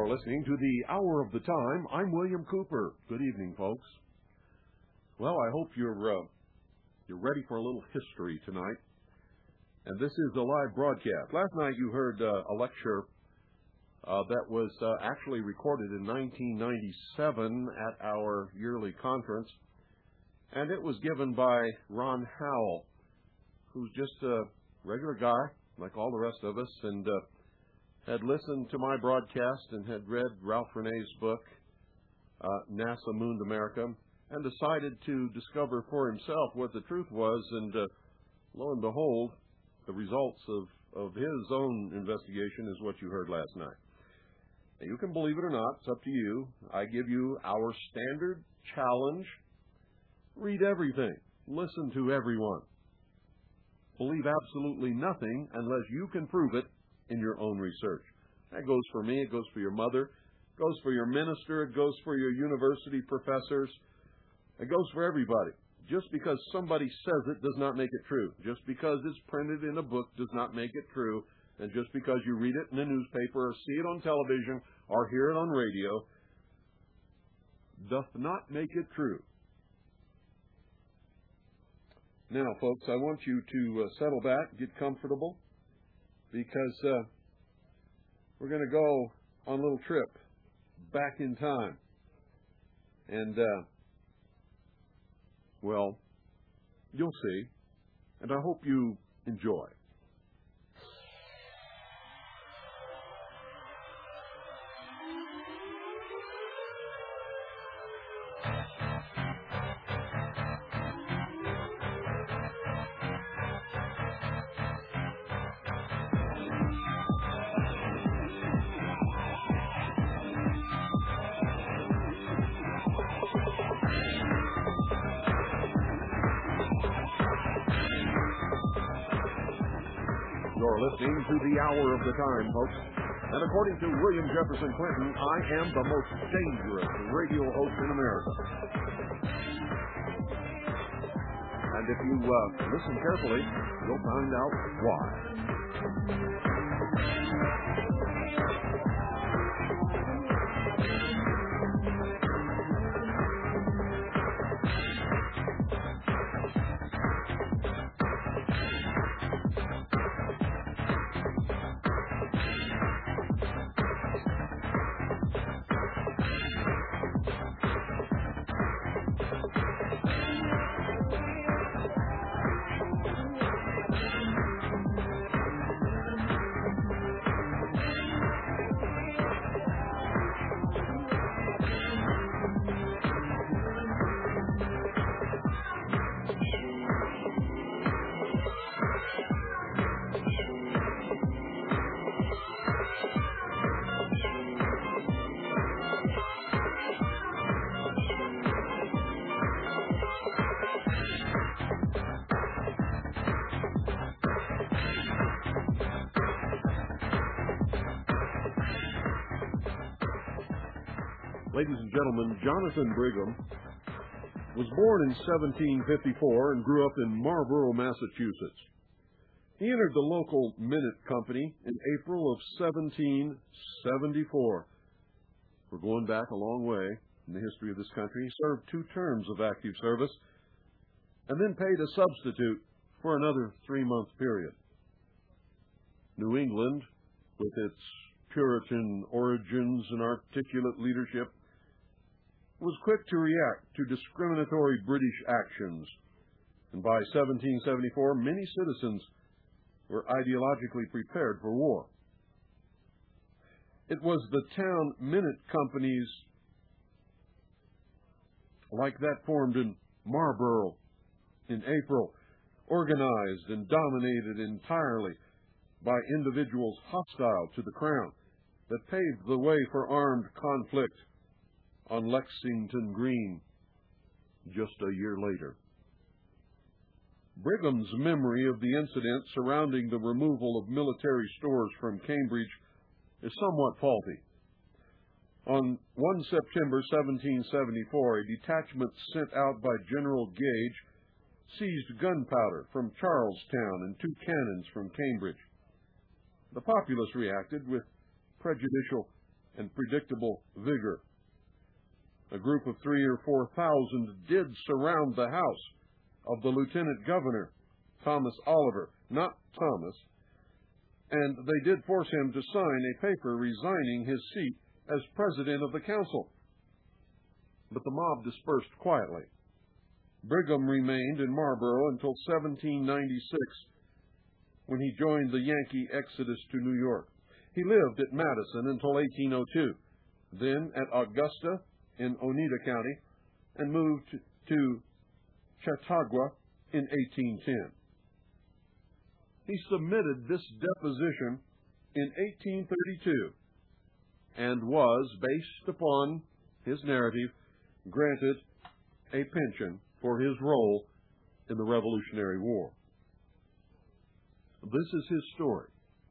You're listening to the Hour of the Time. I'm William Cooper. Good evening, folks. Well, I hope you're ready for a little history tonight. And this is a live broadcast. Last night you heard a lecture that was actually recorded in 1997 at our yearly conference. And it was given by Ron Howell, who's just a regular guy, like all the rest of us, and had listened to my broadcast and had read Ralph Renee's book, NASA Mooned America, and decided to discover for himself what the truth was, and lo and behold, the results of his own investigation is what you heard last night. Now, you can believe it or not, it's up to you. I give you our standard challenge. Read everything. Listen to everyone. Believe absolutely nothing unless you can prove it in your own research. That goes for me, it goes for your mother, it goes for your minister, it goes for your university professors, it goes for everybody. Just because somebody says it does not make it true. Just because it's printed in a book does not make it true. And just because you read it in a newspaper or see it on television or hear it on radio doth not make it true. Now, folks, I want you to settle back, get comfortable, because we're going to go on a little trip back in time. And, well, you'll see. And I hope you enjoy. You're listening to the Hour of the Time, folks. And according to William Jefferson Clinton, I am the most dangerous radio host in America. And if you listen carefully, you'll find out why. Ladies and gentlemen, Jonathan Brigham was born in 1754 and grew up in Marlborough, Massachusetts. He entered the local Minute Company in April of 1774. We're going back a long way in the history of this country. He served 2 terms of active service and then paid a substitute for another 3-month period. New England, with its Puritan origins and articulate leadership, was quick to react to discriminatory British actions, and by 1774, many citizens were ideologically prepared for war. It was the town minute companies like that formed in Marlborough in April, organized and dominated entirely by individuals hostile to the crown, that paved the way for armed conflict on Lexington Green just a year later. Brigham's memory of the incident surrounding the removal of military stores from Cambridge is somewhat faulty. On 1 September 1774, a detachment sent out by General Gage seized gunpowder from Charlestown and 2 cannons from Cambridge. The populace reacted with prejudicial and predictable vigor. A group of 3,000 or 4,000 did surround the house of the Lieutenant Governor, Thomas Oliver, not Thomas, and they did force him to sign a paper resigning his seat as president of the council. But the mob dispersed quietly. Brigham remained in Marlborough until 1796, when he joined the Yankee exodus to New York. He lived at Madison until 1802, then at Augusta in Oneida County, and moved to Chautauqua in 1810. He submitted this deposition in 1832 and was, based upon his narrative, granted a pension for his role in the Revolutionary War. This is his story.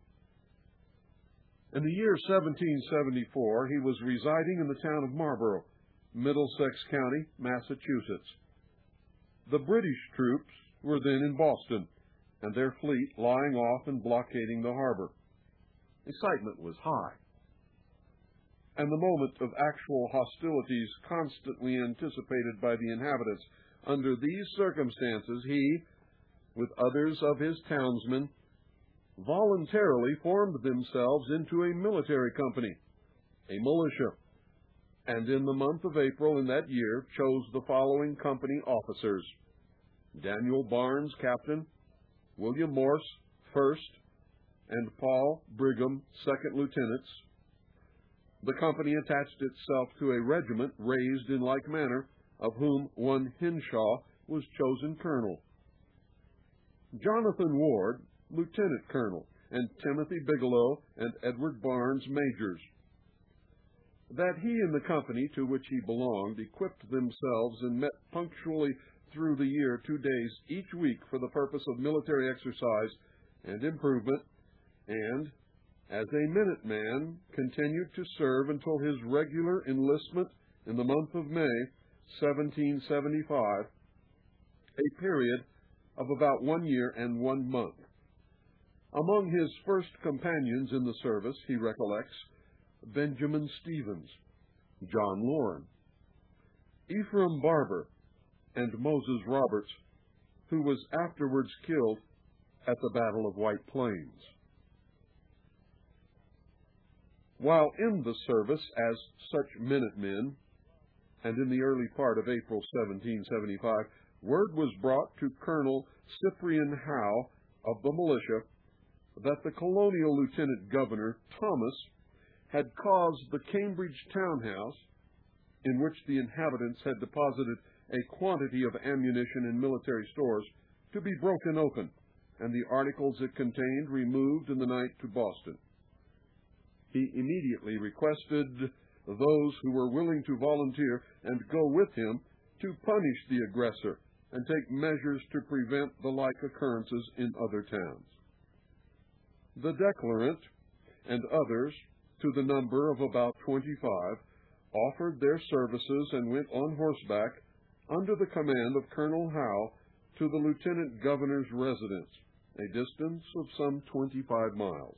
In the year 1774, he was residing in the town of Marlborough, Middlesex County, Massachusetts. The British troops were then in Boston, and their fleet lying off and blockading the harbor. Excitement was high, and the moment of actual hostilities constantly anticipated by the inhabitants. Under these circumstances, he, with others of his townsmen, voluntarily formed themselves into a military company, a militia, and in the month of April in that year chose the following company officers: Daniel Barnes, captain; William Morse, first; and Paul Brigham, second lieutenants. The company attached itself to a regiment raised in like manner, of whom one Henshaw was chosen colonel. Jonathan Ward, lieutenant colonel, and Timothy Bigelow and Edward Barnes, majors. That he and the company to which he belonged equipped themselves and met punctually through the year 2 days each week for the purpose of military exercise and improvement, and, as a Minuteman, continued to serve until his regular enlistment in the month of May, 1775, a period of about 1 year and 1 month. Among his first companions in the service, he recollects Benjamin Stevens, John Loren, Ephraim Barber, and Moses Roberts, who was afterwards killed at the Battle of White Plains. While in the service as such Minutemen, and in the early part of April 1775, word was brought to Colonel Cyprian Howe of the militia that the colonial lieutenant governor, Thomas, had caused the Cambridge townhouse, in which the inhabitants had deposited a quantity of ammunition and military stores, to be broken open, and the articles it contained removed in the night to Boston. He immediately requested those who were willing to volunteer and go with him to punish the aggressor and take measures to prevent the like occurrences in other towns. The declarant and others, to the number of about 25, offered their services and went on horseback under the command of Colonel Howe to the lieutenant governor's residence, a distance of some 25 miles.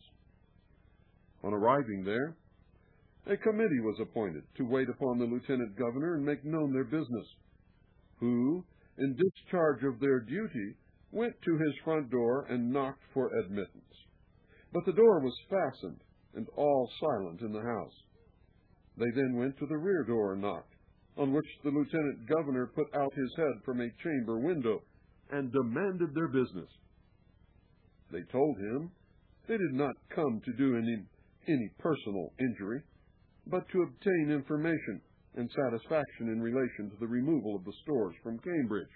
On arriving there, a committee was appointed to wait upon the lieutenant governor and make known their business, who, in discharge of their duty, went to his front door and knocked for admittance. But the door was fastened, and all silent in the house. They then went to the rear door and knocked, on which the lieutenant governor put out his head from a chamber window and demanded their business. They told him they did not come to do any personal injury, but to obtain information and satisfaction in relation to the removal of the stores from Cambridge.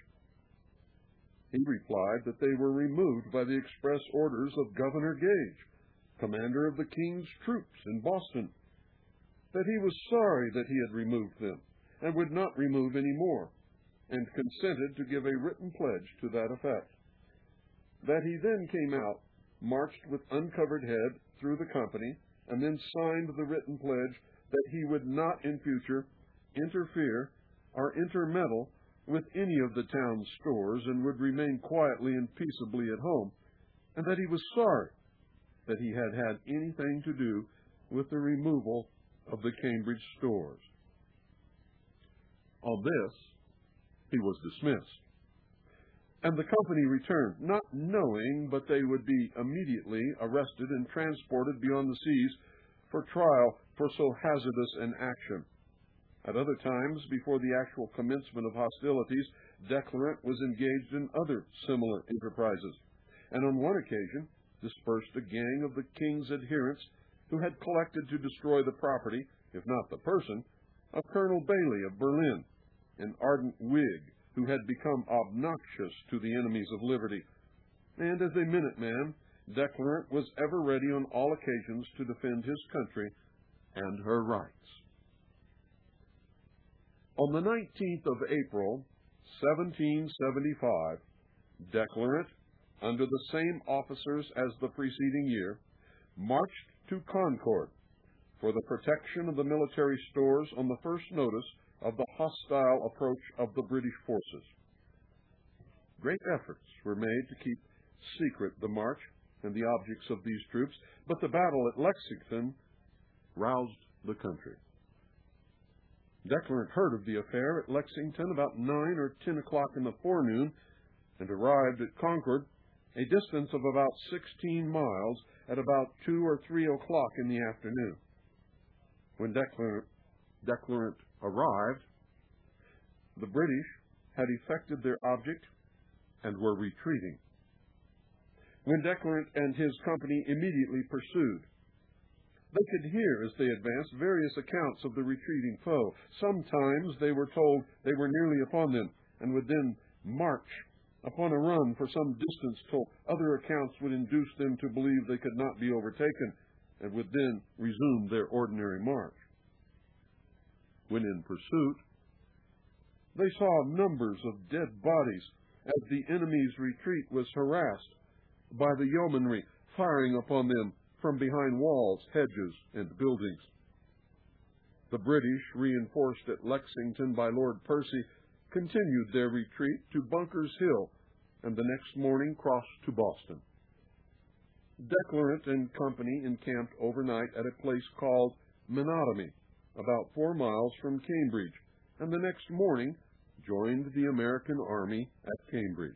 He replied that they were removed by the express orders of Governor Gage, commander of the King's troops in Boston, that he was sorry that he had removed them and would not remove any more, and consented to give a written pledge to that effect. That he then came out, marched with uncovered head through the company, and then signed the written pledge that he would not in future interfere or intermeddle with any of the town's stores and would remain quietly and peaceably at home, and that he was sorry that he had had anything to do with the removal of the Cambridge stores. On this, he was dismissed, and the company returned, not knowing but they would be immediately arrested and transported beyond the seas for trial for so hazardous an action. At other times, before the actual commencement of hostilities, Declarant was engaged in other similar enterprises, and on one occasion dispersed a gang of the king's adherents who had collected to destroy the property, if not the person, of Colonel Bailey of Berlin, an ardent Whig who had become obnoxious to the enemies of liberty. And as a Minuteman, Declarant was ever ready on all occasions to defend his country and her rights. On the 19th of April, 1775, Declarant, under the same officers as the preceding year, marched to Concord for the protection of the military stores on the first notice of the hostile approach of the British forces. Great efforts were made to keep secret the march and the objects of these troops, but the battle at Lexington roused the country. Declarant heard of the affair at Lexington about 9 or 10 o'clock in the forenoon and arrived at Concord, a distance of about 16 miles, at about 2 or 3 o'clock in the afternoon. When Declarant arrived, the British had effected their object and were retreating. When Declarant and his company immediately pursued, they could hear as they advanced various accounts of the retreating foe. Sometimes they were told they were nearly upon them and would then march upon a run for some distance till other accounts would induce them to believe they could not be overtaken and would then resume their ordinary march. When in pursuit, they saw numbers of dead bodies as the enemy's retreat was harassed by the yeomanry firing upon them from behind walls, hedges, and buildings. The British, reinforced at Lexington by Lord Percy, continued their retreat to Bunker's Hill, and the next morning crossed to Boston. Declarant and company encamped overnight at a place called Menotomy, about 4 miles from Cambridge, and the next morning joined the American army at Cambridge.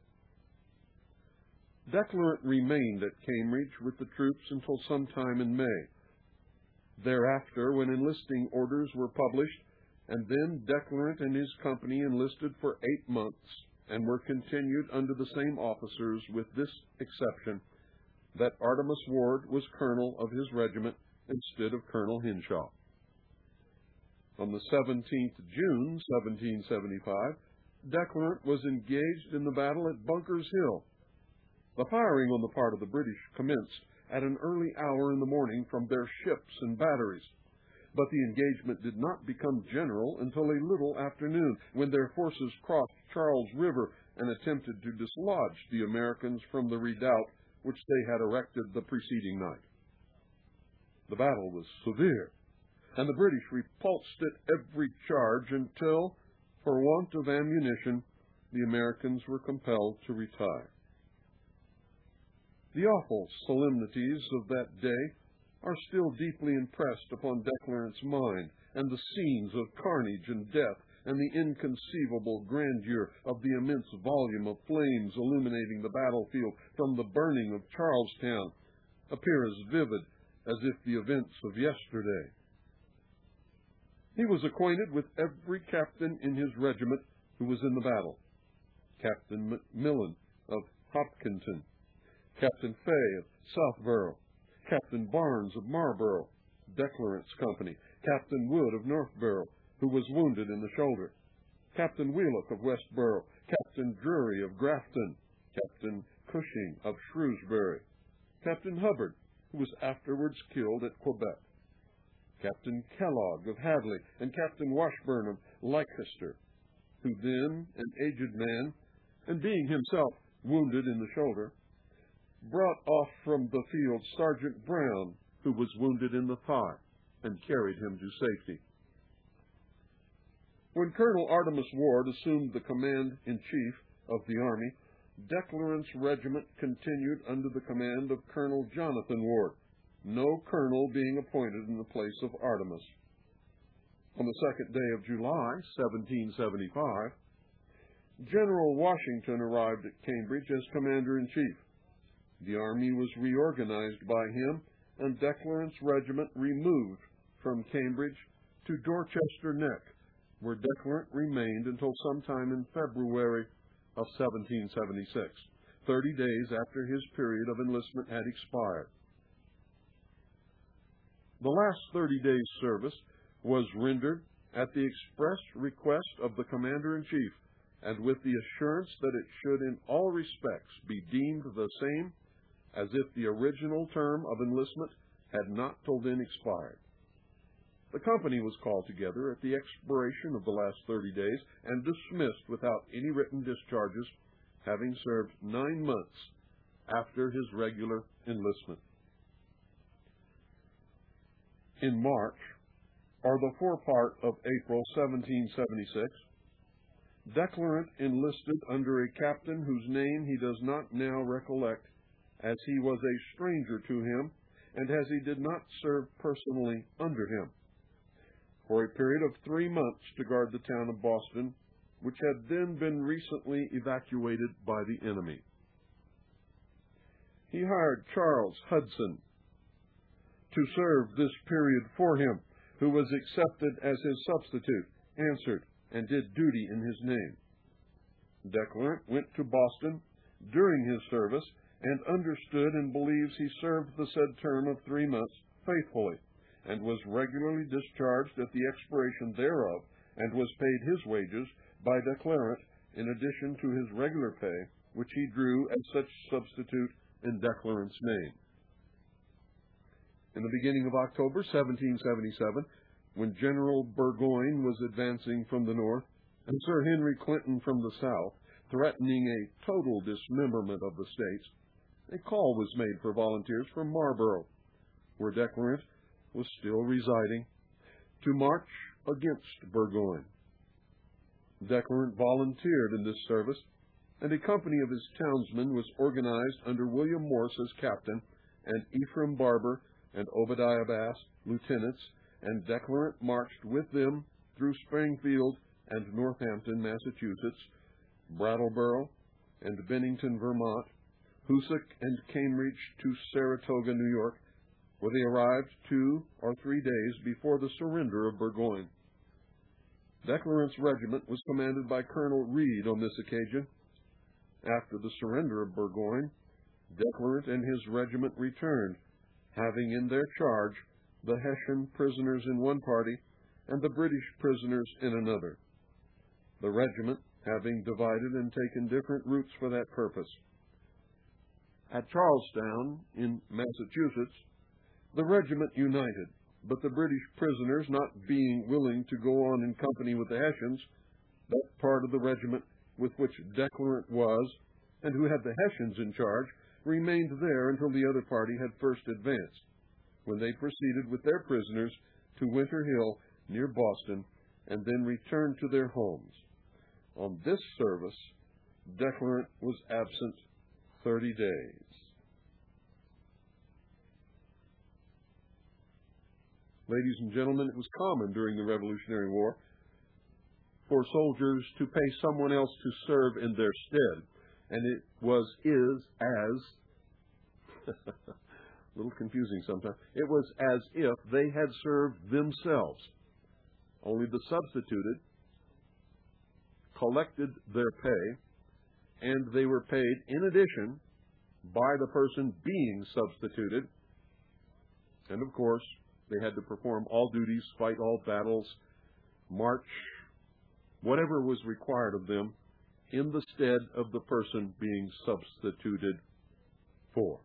Declarant remained at Cambridge with the troops until sometime in May. Thereafter, when enlisting orders were published, and then Declarant and his company enlisted for 8 months and were continued under the same officers, with this exception, that Artemus Ward was colonel of his regiment instead of Colonel Henshaw. On the 17th June, 1775, Declarant was engaged in the battle at Bunker's Hill. The firing on the part of the British commenced at an early hour in the morning from their ships and batteries, but the engagement did not become general until a little afternoon, when their forces crossed Charles River and attempted to dislodge the Americans from the redoubt which they had erected the preceding night. The battle was severe, and the British repulsed at every charge until, for want of ammunition, the Americans were compelled to retire. The awful solemnities of that day are still deeply impressed upon Declarant's mind, and the scenes of carnage and death and the inconceivable grandeur of the immense volume of flames illuminating the battlefield from the burning of Charlestown appear as vivid as if the events of yesterday. He was acquainted with every captain in his regiment who was in the battle: Captain Macmillan of Hopkinton, Captain Fay of Southborough, Captain Barnes of Marlborough, Declarant's company, Captain Wood of Northborough, who was wounded in the shoulder, Captain Wheelock of Westborough, Captain Drury of Grafton, Captain Cushing of Shrewsbury, Captain Hubbard, who was afterwards killed at Quebec, Captain Kellogg of Hadley, and Captain Washburn of Leicester, who then, an aged man, and being himself wounded in the shoulder, brought off from the field Sergeant Brown, who was wounded in the thigh, and carried him to safety. When Colonel Artemus Ward assumed the command-in-chief of the army, Declarant's regiment continued under the command of Colonel Jonathan Ward, no colonel being appointed in the place of Artemas. On the 2nd day of July, 1775, General Washington arrived at Cambridge as commander-in-chief. The army was reorganized by him, and Declarant's regiment removed from Cambridge to Dorchester Neck, where Declarant remained until sometime in February of 1776, 30 days after his period of enlistment had expired. The last 30 days' service was rendered at the express request of the commander-in-chief, and with the assurance that it should in all respects be deemed the same as if the original term of enlistment had not till then expired. The company was called together at the expiration of the last 30 days and dismissed without any written discharges, having served 9 months after his regular enlistment. In March, or the forepart of April 1776, Declarant enlisted under a captain whose name he does not now recollect, as he was a stranger to him and as he did not serve personally under him, for a period of 3 months to guard the town of Boston, which had then been recently evacuated by the enemy. He hired Charles Hudson to serve this period for him, who was accepted as his substitute, answered, and did duty in his name. Declarant went to Boston during his service and understood and believes he served the said term of 3 months faithfully, and was regularly discharged at the expiration thereof, and was paid his wages by Declarant in addition to his regular pay, which he drew as such substitute in Declarant's name. In the beginning of October 1777, when General Burgoyne was advancing from the north, and Sir Henry Clinton from the south, threatening a total dismemberment of the states, a call was made for volunteers from Marlborough, where Declarant was still residing, to march against Burgoyne. Declarant volunteered in this service, and a company of his townsmen was organized under William Morse as captain, and Ephraim Barber and Obadiah Bass lieutenants, and Declarant marched with them through Springfield and Northampton, Massachusetts, Brattleboro and Bennington, Vermont, Hoosick and Cambridge to Saratoga, New York, where they arrived 2 or 3 days before the surrender of Burgoyne. Declarant's regiment was commanded by Colonel Reed on this occasion. After the surrender of Burgoyne, Declarant and his regiment returned, having in their charge the Hessian prisoners in one party and the British prisoners in another, the regiment having divided and taken different routes for that purpose. At Charlestown, in Massachusetts, the regiment united, but the British prisoners not being willing to go on in company with the Hessians, that part of the regiment with which Declarant was, and who had the Hessians in charge, remained there until the other party had first advanced, when they proceeded with their prisoners to Winter Hill near Boston, and then returned to their homes. On this service, Declarant was absent 30 days. Ladies and gentlemen, it was common during the Revolutionary War for soldiers to pay someone else to serve in their stead, and it is as a little confusing sometimes. It was as if they had served themselves. Only the substituted collected their pay, and they were paid in addition by the person being substituted. And of course, they had to perform all duties, fight all battles, march, whatever was required of them, in the stead of the person being substituted for.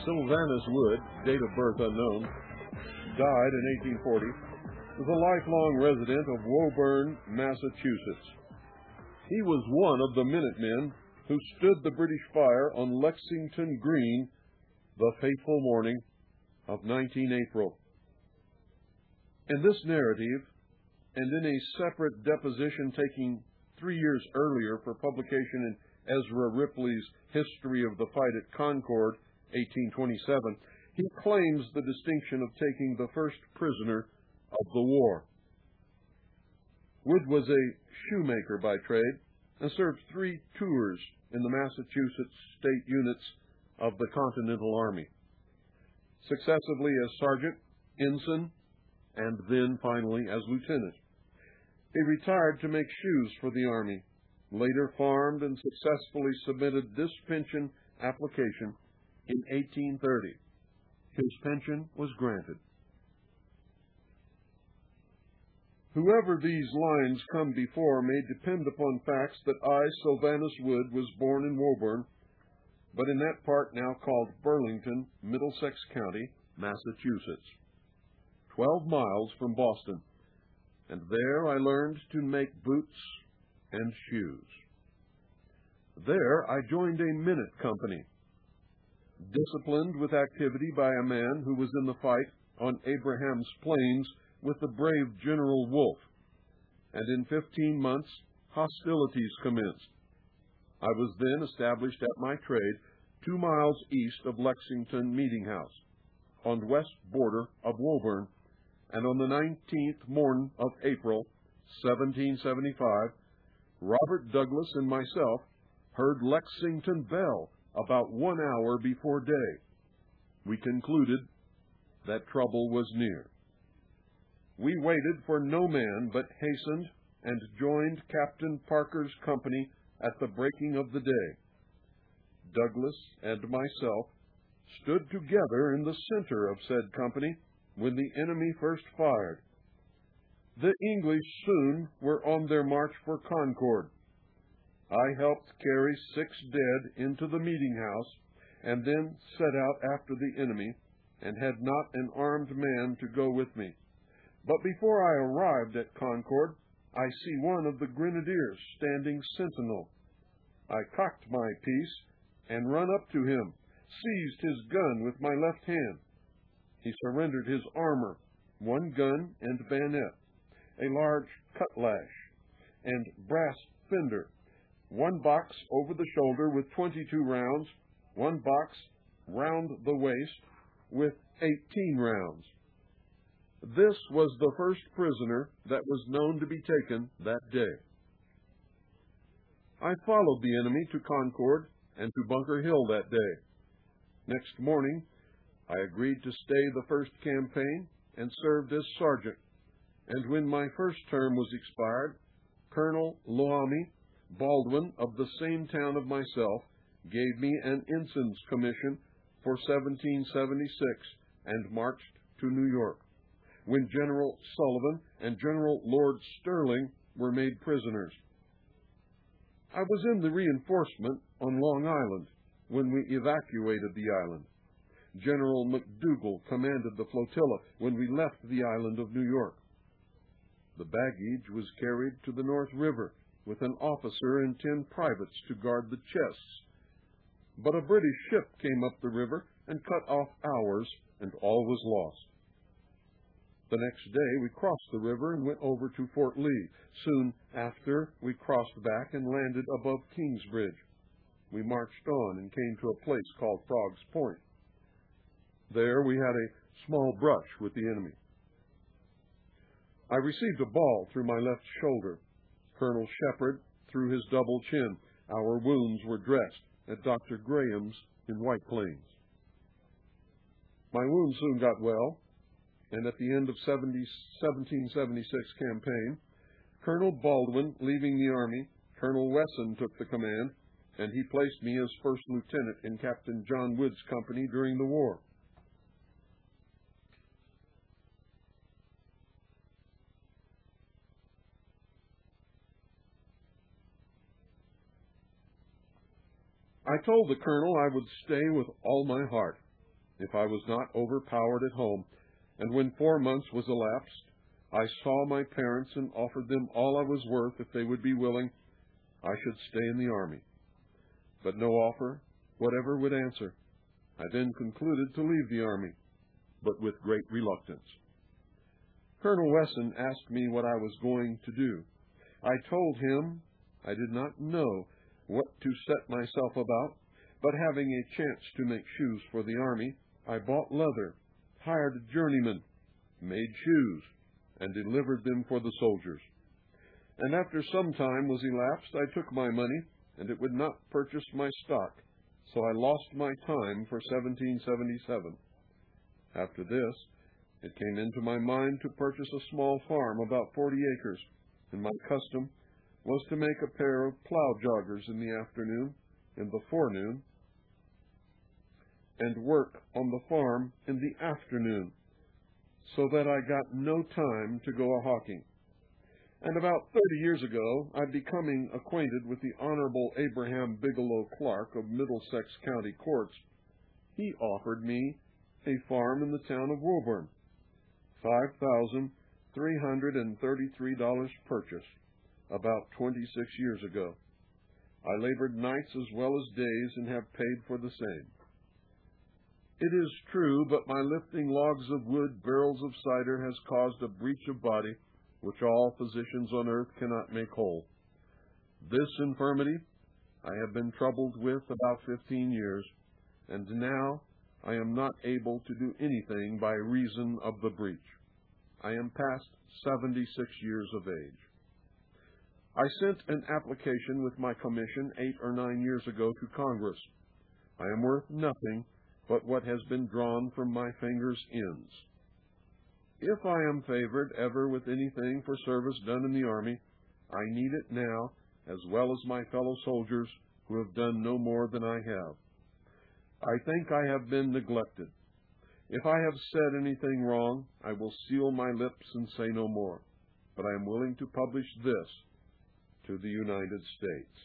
Sylvanus Wood, date of birth unknown, died in 1840, was a lifelong resident of Woburn, Massachusetts. He was one of the Minutemen who stood the British fire on Lexington Green the fateful morning of 19 April. In this narrative, and in a separate deposition taken 3 years earlier for publication in Ezra Ripley's History of the Fight at Concord, 1827, he claims the distinction of taking the first prisoner of the war. Wood was a shoemaker by trade and served 3 tours in the Massachusetts state units of the Continental Army, successively as sergeant, ensign, and then finally as lieutenant. He retired to make shoes for the Army, later farmed and successfully submitted this pension application in 1830. His pension was granted. Whoever these lines come before may depend upon facts that I, Sylvanus Wood, was born in Woburn, but in that part now called Burlington, Middlesex County, Massachusetts, 12 miles from Boston, and there I learned to make boots and shoes. There I joined a minute company, disciplined with activity by a man who was in the fight on Abraham's Plains with the brave General Wolfe, and in 15 months hostilities commenced. I was then established at my trade 2 miles east of Lexington Meeting House, on the west border of Woburn, and on the 19th morn of April, 1775, Robert Douglas and myself heard Lexington bell about 1 hour before day. We concluded that trouble was near. We waited for no man, but hastened and joined Captain Parker's company at the breaking of the day. Douglas and myself stood together in the center of said company when the enemy first fired. The English soon were on their march for Concord. I helped carry 6 dead into the meeting house, and then set out after the enemy, and had not an armed man to go with me. But before I arrived at Concord, I see one of the grenadiers standing sentinel. I cocked my piece and run up to him, seized his gun with my left hand. He surrendered his armor, 1 gun and bayonet, a large cutlass, and brass fender, 1 box over the shoulder with 22 rounds, 1 box round the waist with 18 rounds. This was the first prisoner that was known to be taken that day. I followed the enemy to Concord and to Bunker Hill that day. Next morning, I agreed to stay the first campaign and served as sergeant, and when my first term was expired, Colonel Loami Baldwin of the same town of myself gave me an ensign's commission for 1776 and marched to New York, when General Sullivan and General Lord Sterling were made prisoners. I was in the reinforcement on Long Island when we evacuated the island. General McDougall commanded the flotilla when we left the island of New York. The baggage was carried to the North River with an officer and 10 privates to guard the chests. But a British ship came up the river and cut off ours, and all was lost. The next day we crossed the river and went over to Fort Lee. Soon after, we crossed back and landed above Kingsbridge. We marched on and came to a place called Frog's Point. There we had a small brush with the enemy. I received a ball through my left shoulder. Colonel Shepard through his double chin. Our wounds were dressed at Dr. Graham's in White Plains. My wound soon got well, and at the end of 1776 campaign, Colonel Baldwin leaving the Army, Colonel Wesson took the command, and he placed me as first lieutenant in Captain John Wood's company during the war. I told the colonel I would stay with all my heart. if I was not overpowered at home, and when 4 months was elapsed, I saw my parents and offered them all I was worth if they would be willing, I should stay in the Army. But no offer whatever would answer. I then concluded to leave the Army, but with great reluctance. Colonel Wesson asked me what I was going to do. I told him I did not know what to set myself about, but having a chance to make shoes for the Army, I bought leather, hired a journeyman, made shoes, and delivered them for the soldiers. And after some time was elapsed, I took my money, and it would not purchase my stock, so I lost my time for 1777. After this, it came into my mind to purchase a small farm, about 40 acres, and my custom was to make a pair of plow joggers in the afternoon, in the forenoon, and work on the farm in the afternoon, so that I got no time to go a-hawking. And about 30 years ago, I becoming acquainted with the Honorable Abraham Bigelow Clark of Middlesex County Courts, he offered me a farm in the town of Woburn, $5,333 purchase, about 26 years ago. I labored nights as well as days and have paid for the same. It is true, but my lifting logs of wood, barrels of cider, has caused a breach of body, which all physicians on earth cannot make whole. This infirmity I have been troubled with about 15 years, and now I am not able to do anything by reason of the breach. I am past 76 years of age. I sent an application with my commission 8 or 9 years ago to Congress. I am worth nothing but what has been drawn from my fingers' ends. If I am favored ever with anything for service done in the Army, I need it now, as well as my fellow soldiers who have done no more than I have. I think I have been neglected. If I have said anything wrong, I will seal my lips and say no more, but I am willing to publish this to the United States.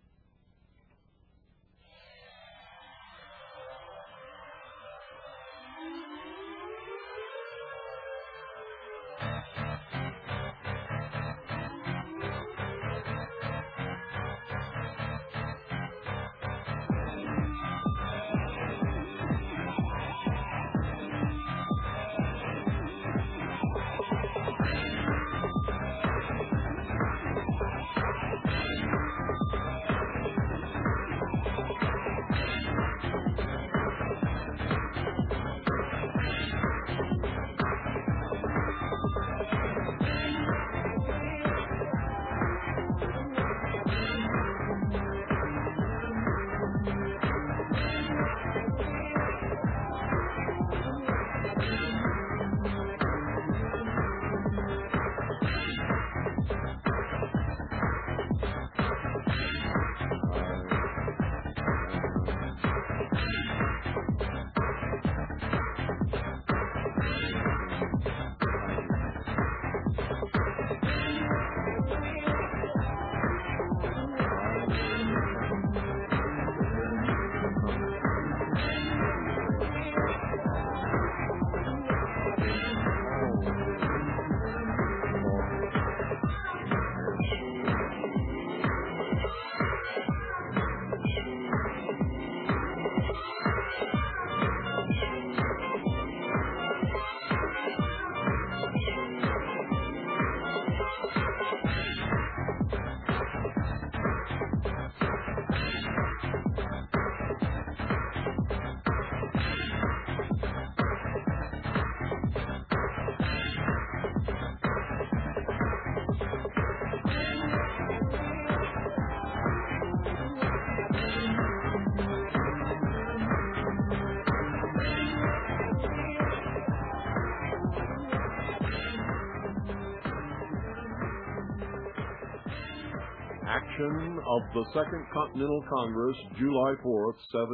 Action of the Second Continental Congress, July 4th,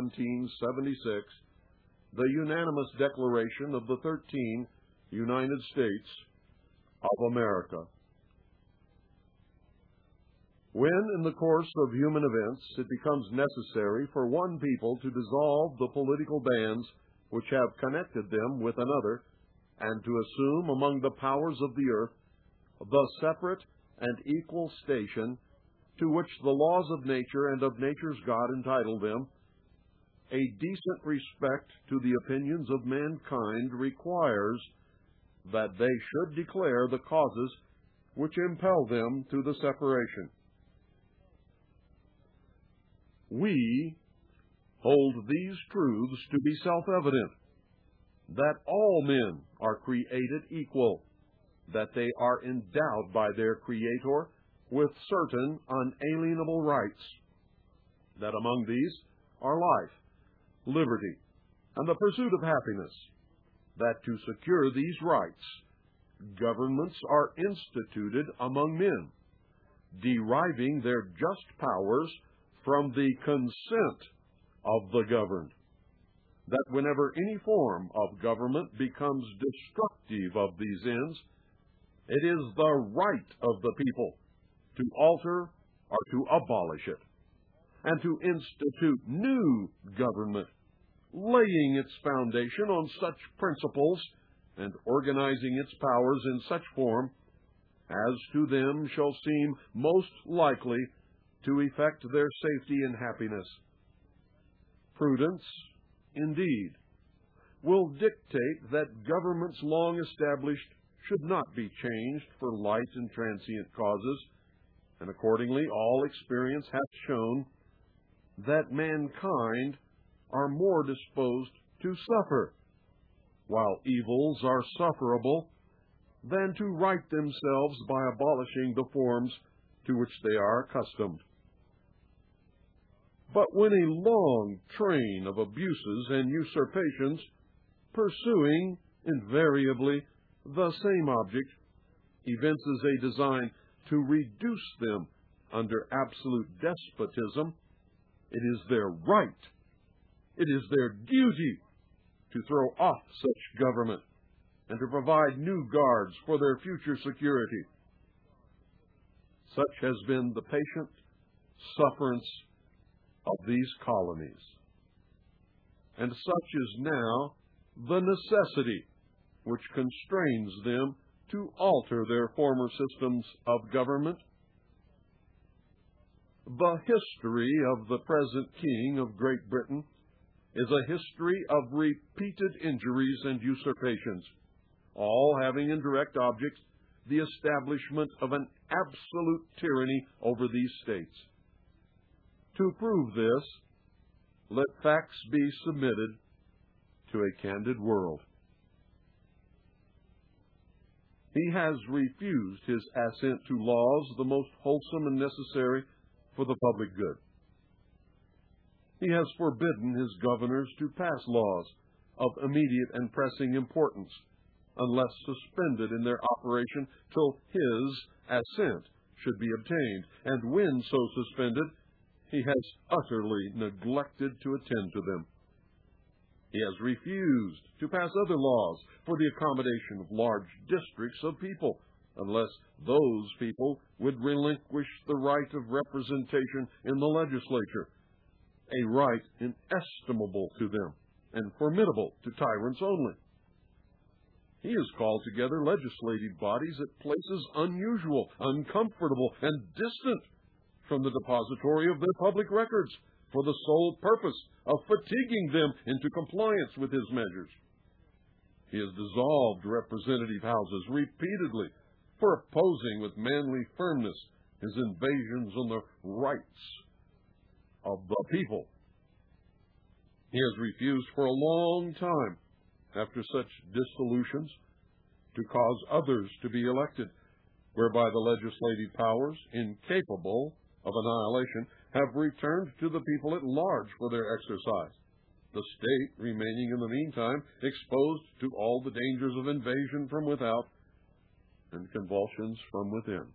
1776, the unanimous declaration of the 13 United States of America. When, in the course of human events, it becomes necessary for one people to dissolve the political bands which have connected them with another, and to assume among the powers of the earth the separate and equal station to which the laws of nature and of nature's God entitle them, a decent respect to the opinions of mankind requires that they should declare the causes which impel them to the separation. We hold these truths to be self-evident, that all men are created equal, that they are endowed by their Creator with certain unalienable rights, that among these are life, liberty, and the pursuit of happiness, that to secure these rights, governments are instituted among men, deriving their just powers from the consent of the governed, that whenever any form of government becomes destructive of these ends, it is the right of the people to alter or to abolish it, and to institute new government, laying its foundation on such principles and organizing its powers in such form as to them shall seem most likely to effect their safety and happiness. Prudence, indeed, will dictate that governments long established should not be changed for light and transient causes, and accordingly all experience hath shown that mankind are more disposed to suffer, while evils are sufferable, than to right themselves by abolishing the forms to which they are accustomed. But when a long train of abuses and usurpations, pursuing invariably the same object, evinces a design to reduce them under absolute despotism, it is their right, it is their duty to throw off such government and to provide new guards for their future security. Such has been the patient sufferance of these colonies, and such is now the necessity which constrains them to alter their former systems of government. The history of the present King of Great Britain is a history of repeated injuries and usurpations, all having in direct object the establishment of an absolute tyranny over these states. To prove this, let facts be submitted to a candid world. He has refused his assent to laws the most wholesome and necessary for the public good. He has forbidden his governors to pass laws of immediate and pressing importance, unless suspended in their operation till his assent should be obtained, and when so suspended, he has utterly neglected to attend to them. He has refused to pass other laws for the accommodation of large districts of people, unless those people would relinquish the right of representation in the legislature, a right inestimable to them and formidable to tyrants only. He has called together legislative bodies at places unusual, uncomfortable, and distant from the depository of their public records, for the sole purpose of fatiguing them into compliance with his measures. He has dissolved representative houses repeatedly for opposing with manly firmness his invasions on the rights of the people. He has refused for a long time, after such dissolutions, to cause others to be elected, whereby the legislative powers, incapable of annihilation, have returned to the people at large for their exercise, the state remaining in the meantime exposed to all the dangers of invasion from without and convulsions from within.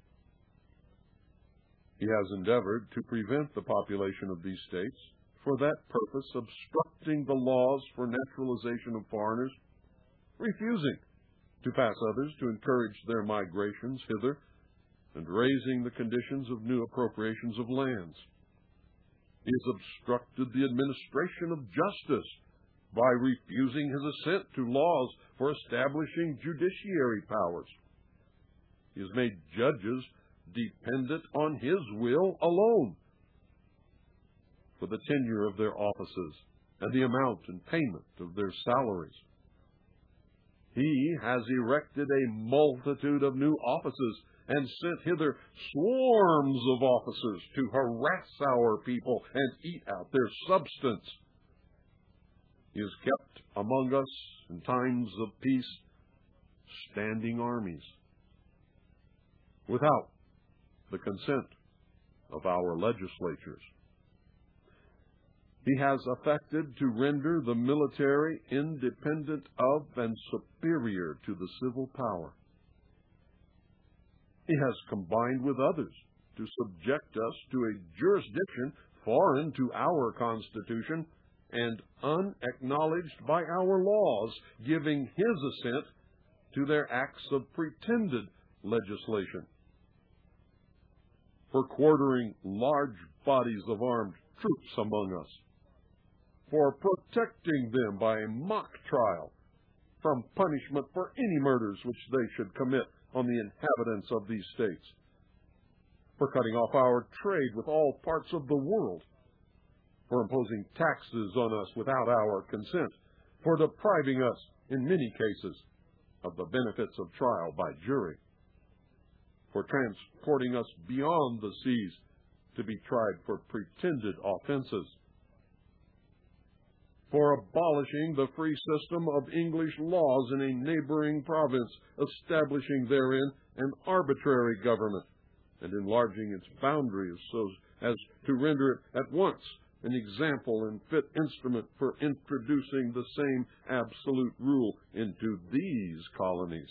He has endeavored to prevent the population of these states, for that purpose obstructing the laws for naturalization of foreigners, refusing to pass others to encourage their migrations hither, and raising the conditions of new appropriations of lands. He has obstructed the administration of justice by refusing his assent to laws for establishing judiciary powers. He has made judges dependent on his will alone for the tenure of their offices and the amount and payment of their salaries. He has erected a multitude of new offices and sent hither swarms of officers to harass our people and eat out their substance. He has kept among us in times of peace standing armies without the consent of our legislatures. He has affected to render the military independent of and superior to the civil power. He has combined with others to subject us to a jurisdiction foreign to our Constitution and unacknowledged by our laws, giving his assent to their acts of pretended legislation, for quartering large bodies of armed troops among us, for protecting them by a mock trial from punishment for any murders which they should commit on the inhabitants of these states, for cutting off our trade with all parts of the world, for imposing taxes on us without our consent, for depriving us, in many cases, of the benefits of trial by jury, for transporting us beyond the seas to be tried for pretended offenses, for abolishing the free system of English laws in a neighboring province, establishing therein an arbitrary government, and enlarging its boundaries so as to render it at once an example and fit instrument for introducing the same absolute rule into these colonies,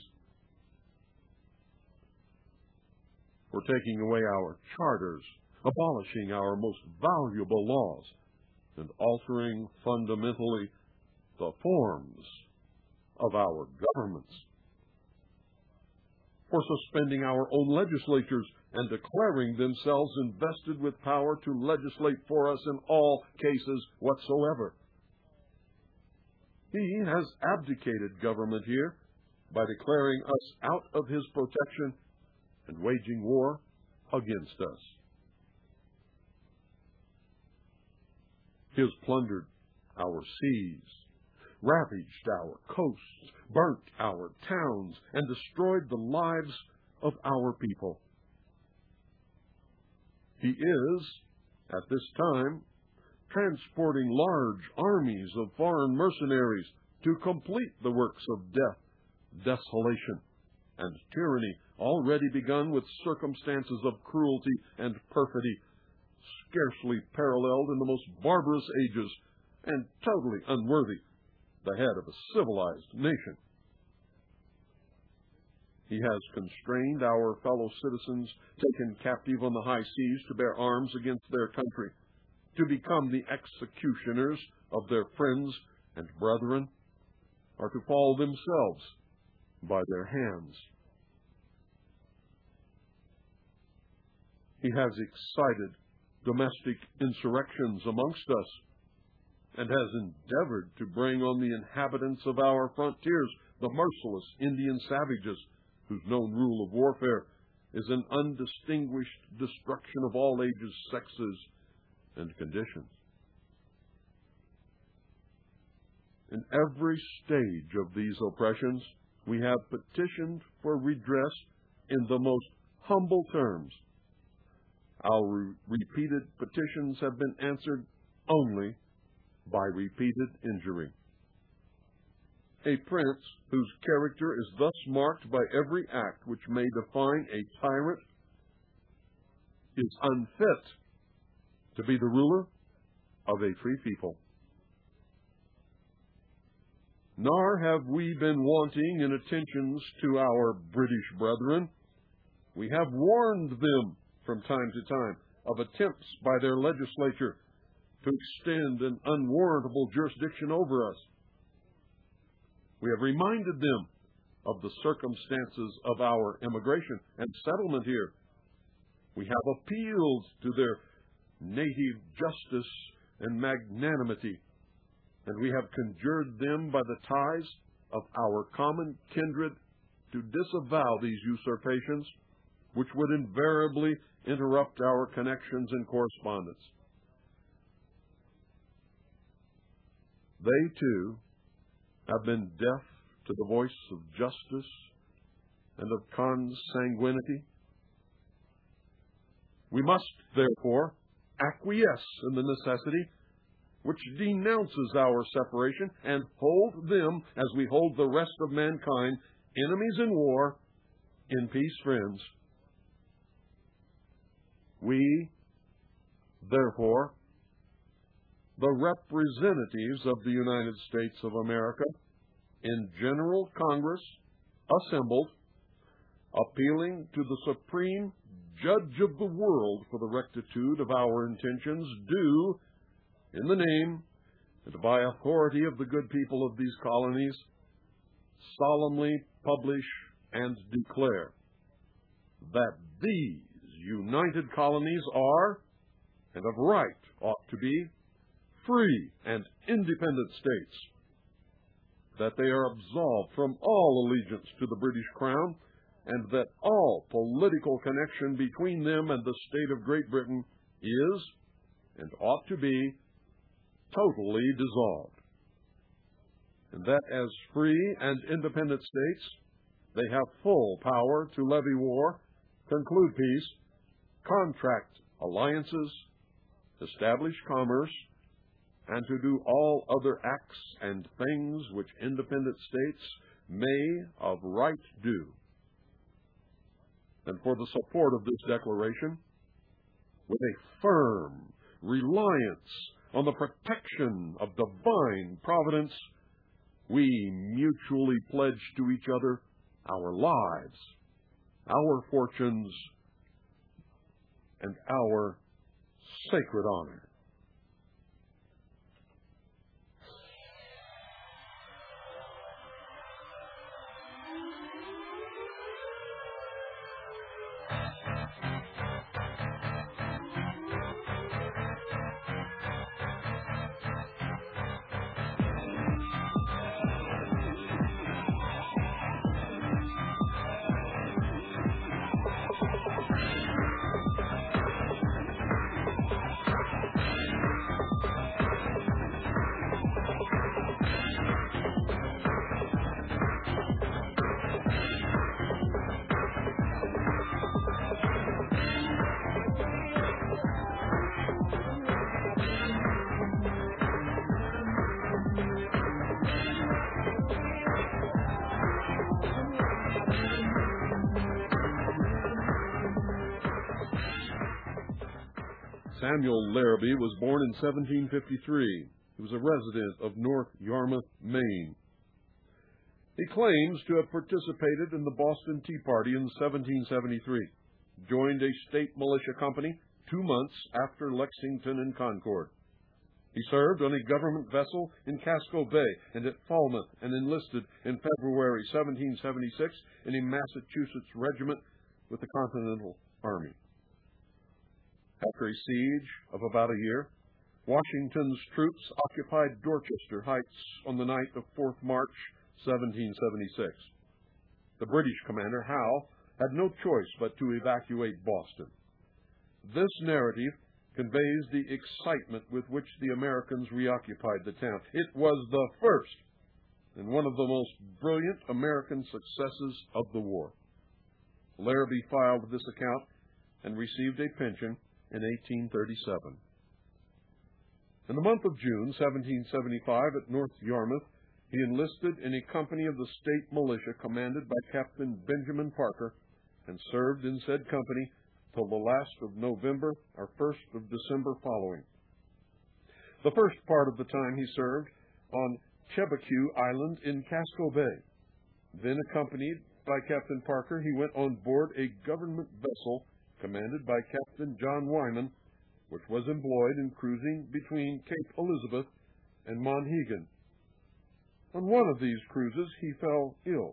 for taking away our charters, abolishing our most valuable laws, and altering fundamentally the forms of our governments, for suspending our own legislatures and declaring themselves invested with power to legislate for us in all cases whatsoever. He has abdicated government here by declaring us out of his protection and waging war against us. He has plundered our seas, ravaged our coasts, burnt our towns, and destroyed the lives of our people. He is, at this time, transporting large armies of foreign mercenaries to complete the works of death, desolation, and tyranny already begun with circumstances of cruelty and perfidy scarcely paralleled in the most barbarous ages and totally unworthy the head of a civilized nation. He has constrained our fellow citizens taken captive on the high seas to bear arms against their country, to become the executioners of their friends and brethren, or to fall themselves by their hands. He has excited domestic insurrections amongst us, and has endeavored to bring on the inhabitants of our frontiers the merciless Indian savages, whose known rule of warfare is an undistinguished destruction of all ages, sexes, and conditions. In every stage of these oppressions, we have petitioned for redress in the most humble terms. Our repeated petitions have been answered only by repeated injury. A prince whose character is thus marked by every act which may define a tyrant is unfit to be the ruler of a free people. Nor have we been wanting in attentions to our British brethren. We have warned them from time to time of attempts by their legislature to extend an unwarrantable jurisdiction over us. We have reminded them of the circumstances of our immigration and settlement here. We have appealed to their native justice and magnanimity, and we have conjured them by the ties of our common kindred to disavow these usurpations, which would invariably interrupt our connections and correspondence. They, too, have been deaf to the voice of justice and of consanguinity. We must, therefore, acquiesce in the necessity which denounces our separation and hold them, as we hold the rest of mankind, enemies in war, in peace friends. We, therefore, the representatives of the United States of America, in General Congress, assembled, appealing to the Supreme Judge of the world for the rectitude of our intentions, do, in the name and by authority of the good people of these colonies, solemnly publish and declare that these united colonies are, and of right ought to be, free and independent states, that they are absolved from all allegiance to the British Crown, and that all political connection between them and the state of Great Britain is, and ought to be, totally dissolved, and that as free and independent states, they have full power to levy war, conclude peace, contract alliances, establish commerce, and to do all other acts and things which independent states may of right do. And for the support of this declaration, with a firm reliance on the protection of divine providence, we mutually pledge to each other our lives, our fortunes, and our sacred honor. Samuel Larrabee was born in 1753. He was a resident of North Yarmouth, Maine. He claims to have participated in the Boston Tea Party in 1773, joined a state militia company 2 months after Lexington and Concord. He served on a government vessel in Casco Bay and at Falmouth, and enlisted in February 1776 in a Massachusetts regiment with the Continental Army. After a siege of about a year, Washington's troops occupied Dorchester Heights on the night of 4th March, 1776. The British commander, Howe, had no choice but to evacuate Boston. This narrative conveys the excitement with which the Americans reoccupied the town. It was the first and one of the most brilliant American successes of the war. Larrabee filed this account and received a pension in 1837. In the month of June 1775, at North Yarmouth, he enlisted in a company of the state militia commanded by Captain Benjamin Parker, and served in said company till the last of November or 1st of December following. The first part of the time he served on Chebeque Island in Casco Bay. Then, accompanied by Captain Parker, he went on board a government vessel commanded by Captain John Wyman, which was employed in cruising between Cape Elizabeth and Monhegan. On one of these cruises he fell ill,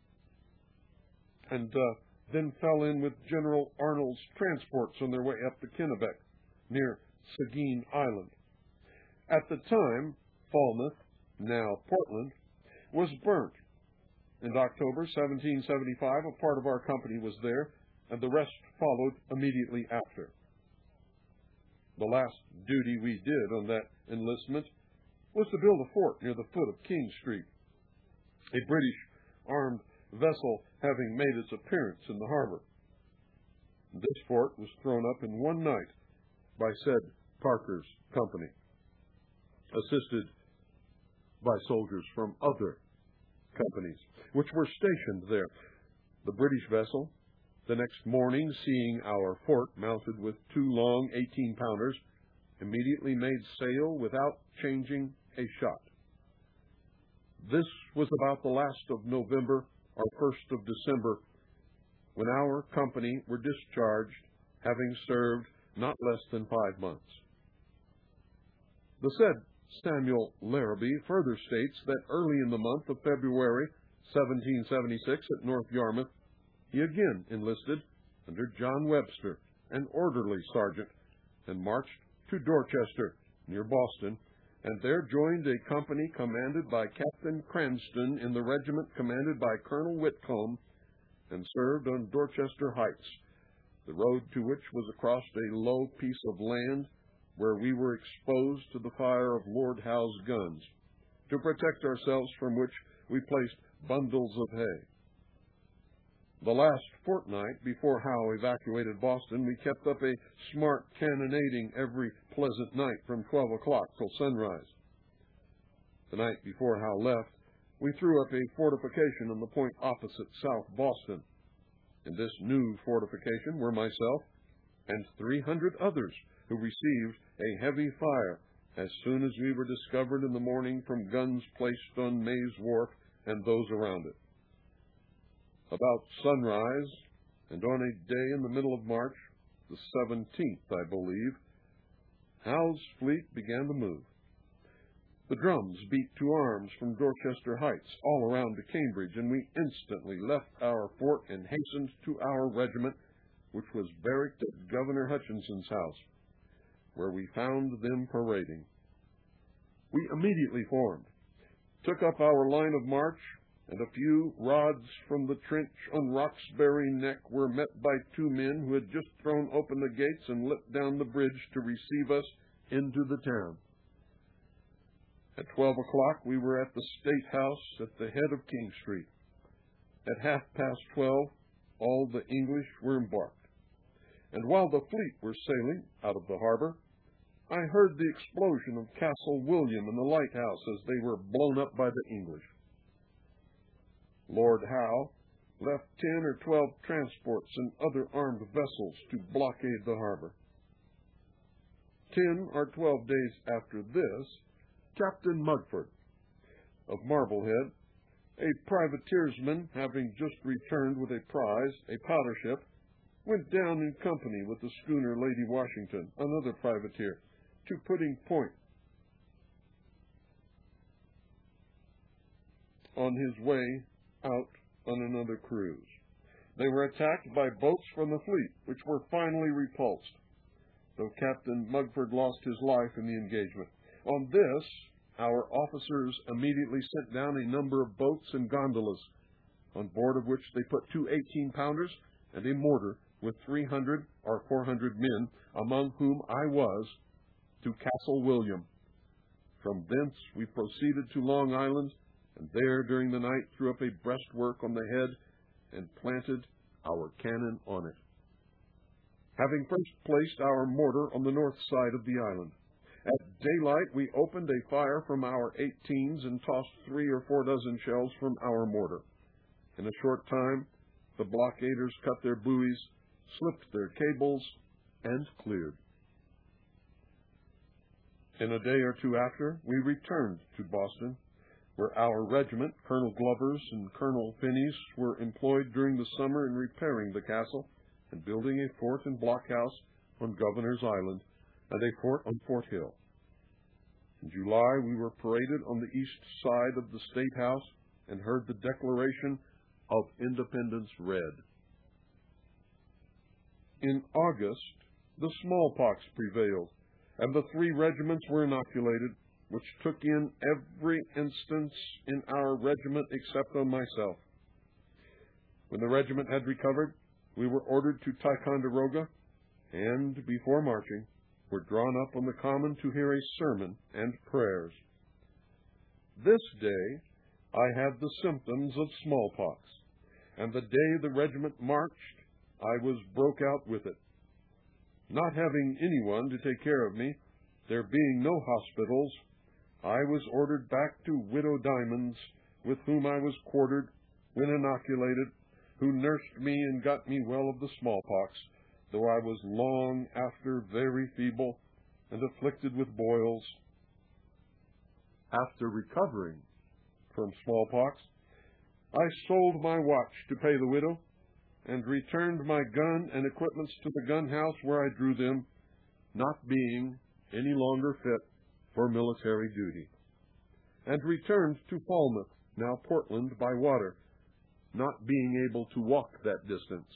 and then fell in with General Arnold's transports on their way up to Kennebec, near Seguin Island. At the time, Falmouth, now Portland, was burnt. In October 1775, a part of our company was there, and the rest followed immediately after. The last duty we did on that enlistment was to build a fort near the foot of King Street, a British armed vessel having made its appearance in the harbor. This fort was thrown up in one night by said Parker's company, assisted by soldiers from other companies, which were stationed there. The British vessel, the next morning, seeing our fort mounted with two long 18-pounders, immediately made sail without changing a shot. This was about the last of November or 1st of December, when our company were discharged, having served not less than 5 months. The said Samuel Larrabee further states that early in the month of February 1776 at North Yarmouth, he again enlisted under John Webster, an orderly sergeant, and marched to Dorchester, near Boston, and there joined a company commanded by Captain Cranston in the regiment commanded by Colonel Whitcomb, and served on Dorchester Heights, the road to which was across a low piece of land where we were exposed to the fire of Lord Howe's guns, to protect ourselves from which we placed bundles of hay. The last fortnight before Howe evacuated Boston, we kept up a smart cannonading every pleasant night from 12 o'clock till sunrise. The night before Howe left, we threw up a fortification on the point opposite South Boston. In this new fortification were myself and 300 others who received a heavy fire as soon as we were discovered in the morning from guns placed on Mays Wharf and those around it. About sunrise, and on a day in the middle of March, the 17th, I believe, Howe's fleet began to move. The drums beat to arms from Dorchester Heights all around to Cambridge, and we instantly left our fort and hastened to our regiment, which was barracked at Governor Hutchinson's house, where we found them parading. We immediately formed, took up our line of march, and a few rods from the trench on Roxbury Neck were met by 2 men who had just thrown open the gates and let down the bridge to receive us into the town. At 12 o'clock, we were at the State House at the head of King Street. At 12:30, all the English were embarked. And while the fleet were sailing out of the harbor, I heard the explosion of Castle William and the lighthouse as they were blown up by the English. Lord Howe left 10 or 12 transports and other armed vessels to blockade the harbor. 10 or 12 days after this, Captain Mugford of Marblehead, a privateersman having just returned with a prize, a powder ship, went down in company with the schooner Lady Washington, another privateer, to Pudding Point. On his way out on another cruise, they were attacked by boats from the fleet, which were finally repulsed, though Captain Mugford lost his life in the engagement. On this, our officers immediately sent down a number of boats and gondolas, on board of which they put 2 18-pounders and a mortar with 300 or 400 men, among whom I was, to Castle William. From thence we proceeded to Long Island, and there during the night threw up a breastwork on the head and planted our cannon on it, having first placed our mortar on the north side of the island. At daylight, we opened a fire from our 18s and tossed 3 or 4 dozen shells from our mortar. In a short time, the blockaders cut their buoys, slipped their cables, and cleared. In a day or two after, we returned to Boston, where our regiment, Colonel Glover's and Colonel Finney's, were employed during the summer in repairing the castle and building a fort and blockhouse on Governor's Island and a fort on Fort Hill. In July, we were paraded on the east side of the State House and heard the Declaration of Independence read. In August, the smallpox prevailed, and the 3 regiments were inoculated, which took in every instance in our regiment except on myself. When the regiment had recovered, we were ordered to Ticonderoga, and before marching, were drawn up on the common to hear a sermon and prayers. This day I had the symptoms of smallpox, and the day the regiment marched, I was broke out with it. Not having anyone to take care of me, there being no hospitals, I was ordered back to Widow Diamond's, with whom I was quartered when inoculated, who nursed me and got me well of the smallpox, though I was long after very feeble and afflicted with boils. After recovering from smallpox, I sold my watch to pay the widow, and returned my gun and equipments to the gun house where I drew them, not being any longer fit for military duty, and returned to Falmouth, now Portland, by water, not being able to walk that distance.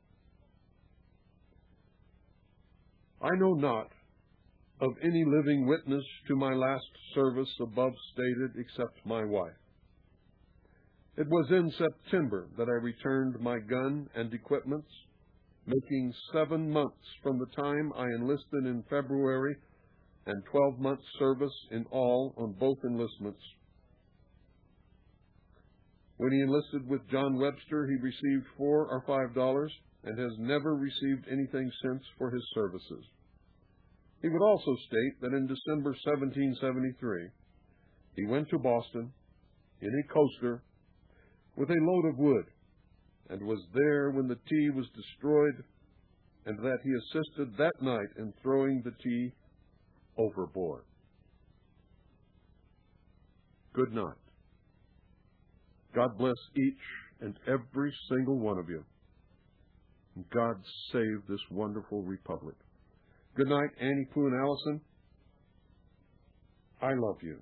I know not of any living witness to my last service above stated except my wife. It was in September that I returned my gun and equipments, making 7 months from the time I enlisted in February and 12 months' service in all on both enlistments. When he enlisted with John Webster, he received $4 or $5 and has never received anything since for his services. He would also state that in December 1773, he went to Boston in a coaster with a load of wood, and was there when the tea was destroyed, and that he assisted that night in throwing the tea overboard. Good night. God bless each and every single one of you. God save this wonderful republic. Good night, Annie Pooh and Allison. I love you.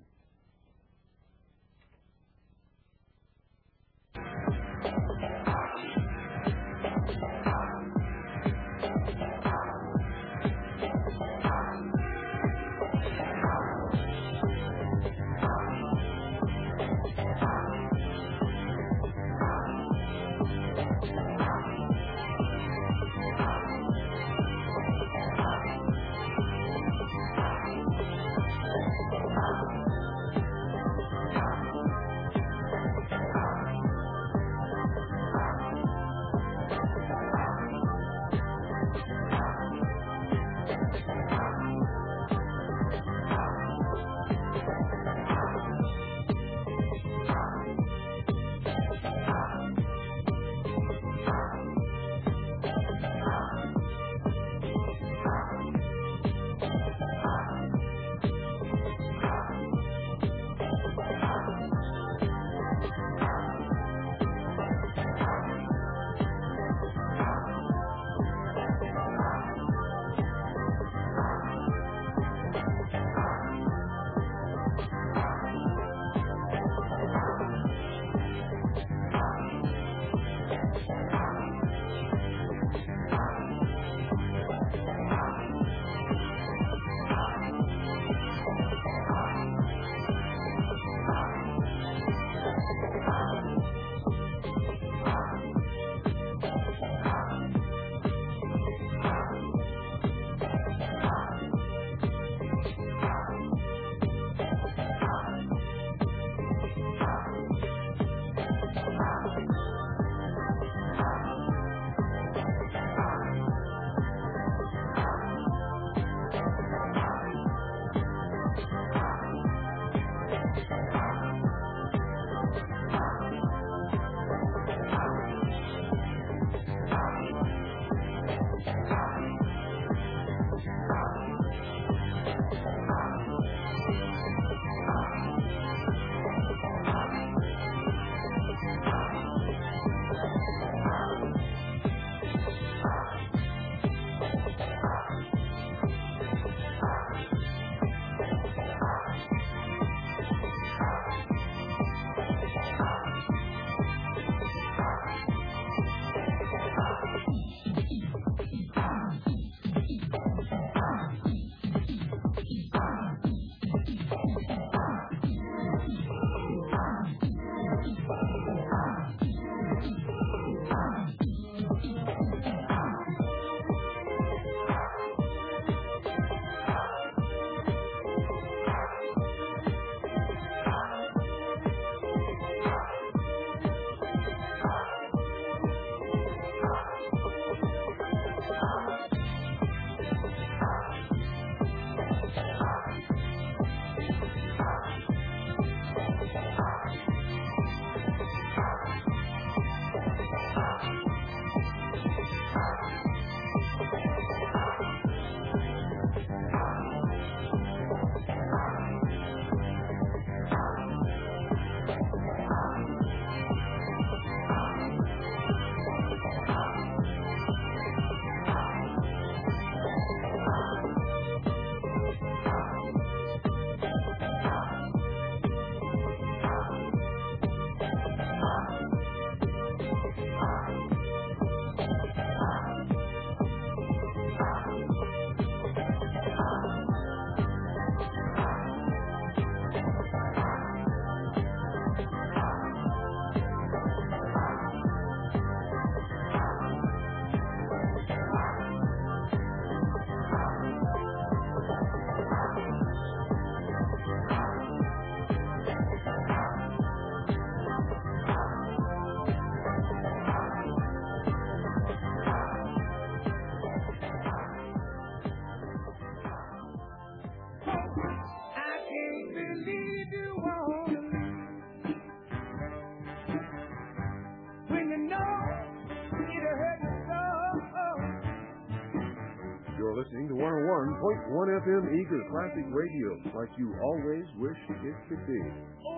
You're listening to 101.1 FM Eager Classic Radio, like you always wished it could be.